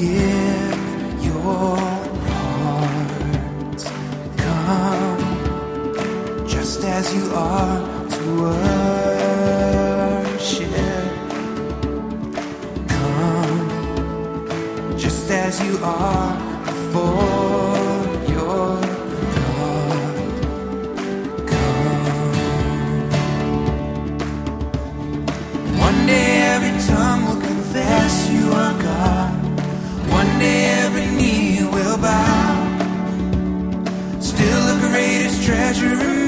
give your heart. Come just as you are to worship. Come just as you are before your God. Come. One day every tongue will confess you are God. One day every knee will bow. Still the greatest treasure